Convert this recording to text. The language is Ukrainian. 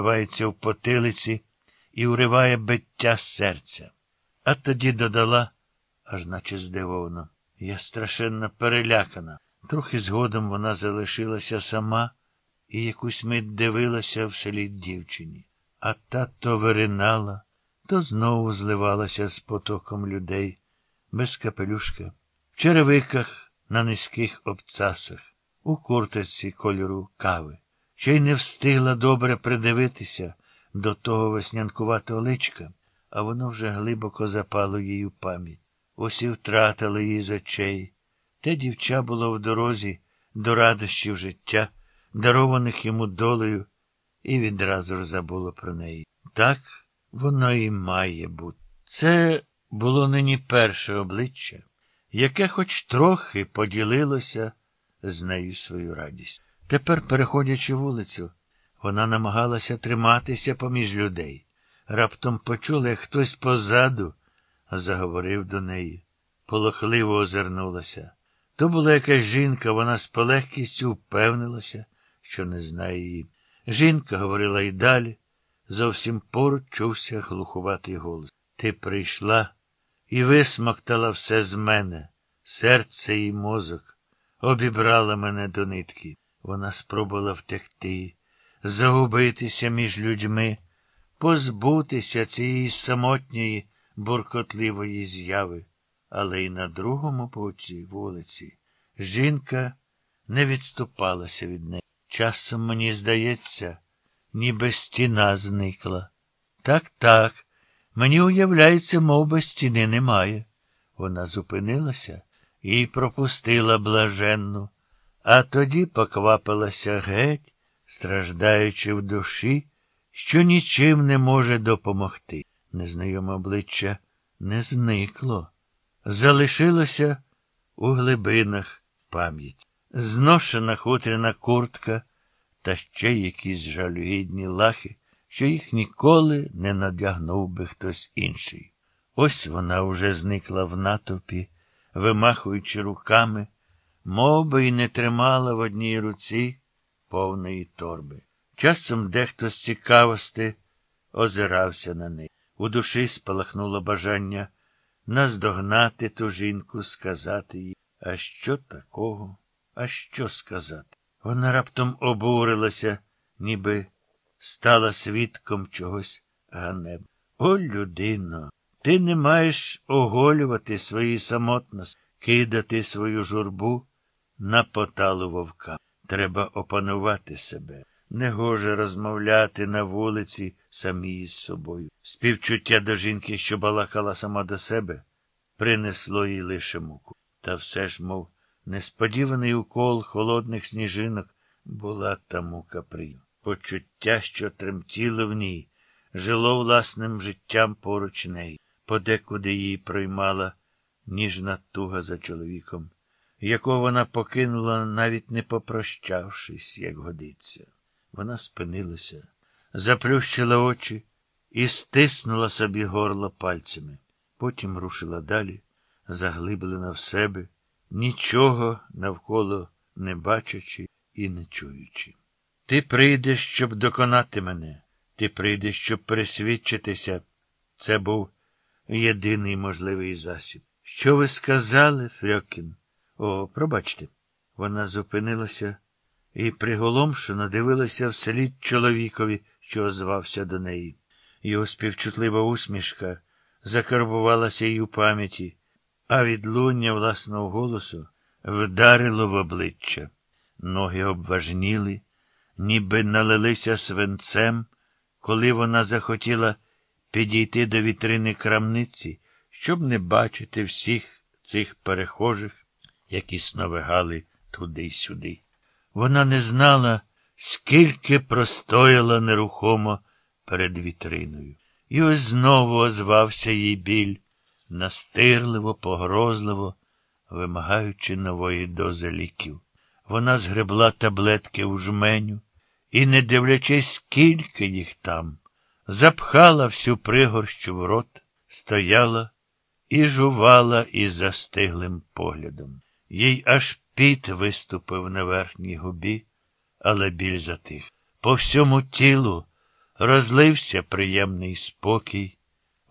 вривається в потилиці і уриває биття серця. А тоді додала, аж наче здивовано: я страшенно перелякана. Трохи згодом вона залишилася сама і якусь мить дивилася вслід дівчині. А та то виринала, то знову зливалася з потоком людей, без капелюшка, в черевиках на низьких обцасах, у курточці кольору кави. Ще й не встигла добре придивитися до того веснянкуватого личка, а воно вже глибоко запало їй у пам'ять. Ось і втратила її з очей. Те дівча було в дорозі до радощів життя, дарованих йому долею, і відразу ж забуло про неї. Так воно і має бути. Це було нині перше обличчя, яке хоч трохи поділилося з нею свою радість. Тепер, переходячи вулицю, вона намагалася триматися поміж людей. Раптом почула, як хтось позаду заговорив до неї. Полохливо озирнулася. То була якась жінка, вона з полегкістю впевнилася, що не знає її. Жінка говорила й далі. Зовсім поруч чувся глухуватий голос. Ти прийшла і висмоктала все з мене, серце і мозок, обібрала мене до нитки. Вона спробувала втекти, загубитися між людьми, позбутися цієї самотньої, буркотливої зяви. Але й на другому боці вулиці жінка не відступалася від неї. Часом мені здається, ніби стіна зникла. Так, мені уявляється, мов би стіни немає. Вона зупинилася і пропустила блаженну, а тоді поквапилася геть, страждаючи в душі, що нічим не може допомогти. Незнайоме обличчя не зникло. Залишилося у глибинах пам'ять. Зношена хутряна куртка та ще якісь жалюгідні лахи, що їх ніколи не надягнув би хтось інший. Ось вона уже зникла в натовпі, вимахуючи руками, мов би й не тримала в одній руці повної торби. Часом дехто з цікавості озирався на неї. У душі спалахнуло бажання наздогнати ту жінку, сказати їй, а що такого, а що сказати. Вона раптом обурилася, ніби стала свідком чогось ганебного. О, людино, ти не маєш оголювати свої самотності, кидати свою журбу на поталу вовка. Треба опанувати себе. Негоже розмовляти на вулиці самі із собою. Співчуття до жінки, що балакала сама до себе, принесло їй лише муку. Та все ж, мов несподіваний укол холодних сніжинок, була та мука приємна. Почуття, що тремтіло в ній, жило власним життям поруч неї. Подекуди її проймала ніжна туга за чоловіком, якого вона покинула, навіть не попрощавшись, як годиться. Вона спинилася, заплющила очі і стиснула собі горло пальцями. Потім рушила далі, заглиблена в себе, нічого навколо не бачачи і не чуючи. Ти прийдеш, щоб доконати мене. Ти прийдеш, щоб пересвідчитися. Це був єдиний можливий засіб. Що ви сказали, Фрьокін? О, пробачте. Вона зупинилася і приголомшено дивилася вслід чоловікові, що озвався до неї. Його співчутлива усмішка закарбувалася їй у пам'яті, а відлуння власного голосу вдарило в обличчя. Ноги обважніли, ніби налилися свинцем, коли вона захотіла підійти до вітрини крамниці, щоб не бачити всіх цих перехожих, які сновигали туди й сюди. Вона не знала, скільки простояла нерухомо перед вітриною. І ось знову озвався їй біль, настирливо, погрозливо, вимагаючи нової дози ліків. Вона згребла таблетки у жменю і, не дивлячись, скільки їх там, запхала всю пригорщу в рот, стояла і жувала із застиглим поглядом. Їй аж піт виступив на верхній губі, але біль затих. По всьому тілу Розлився приємний спокій.